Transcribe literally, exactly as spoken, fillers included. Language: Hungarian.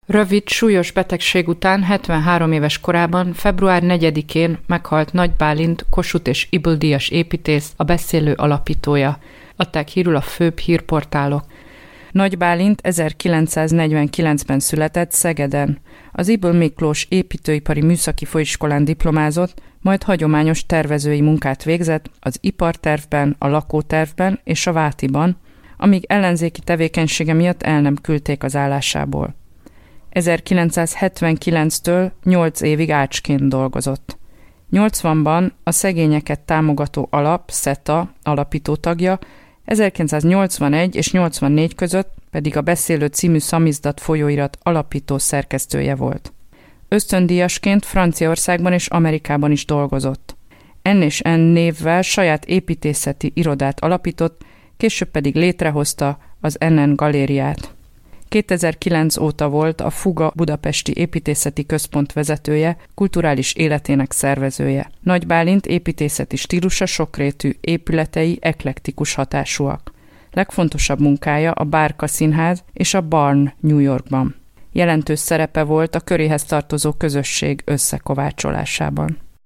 Rövid, súlyos betegség után hetvenhárom éves korában február negyedikén meghalt Nagy Bálint, Kossuth és Ybl-díjas építész, a Beszélő alapítója. Adták hírül a főbb hírportálok. Nagy Bálint ezerkilencszáznegyvenkilencben született Szegeden. Az Ybl Miklós építőipari műszaki főiskolán diplomázott, majd hagyományos tervezői munkát végzett az ipartervben, a lakótervben és a Vátiban, amíg ellenzéki tevékenysége miatt el nem küldték az állásából. ezerkilencszázhetvenkilenctől nyolc évig ácsként dolgozott. nyolcvanban a Szegényeket Támogató Alap, SZETA alapítótagja, ezerkilencszáznyolcvanegy és nyolcvannégy között pedig a Beszélő című szamizdat folyóirat alapító szerkesztője volt. Ösztöndíjasként Franciaországban és Amerikában is dolgozott. en és en névvel saját építészeti irodát alapított, később pedig létrehozta az en en Galériát. kétezer-kilenc óta volt a Fuga Budapesti Építészeti Központ vezetője, kulturális életének szervezője. Nagy Bálint építészeti stílusa sokrétű, épületei eklektikus hatásúak. Legfontosabb munkája a Bárka Színház és a Barn New Yorkban. Jelentős szerepe volt a köréhez tartozó közösség összekovácsolásában.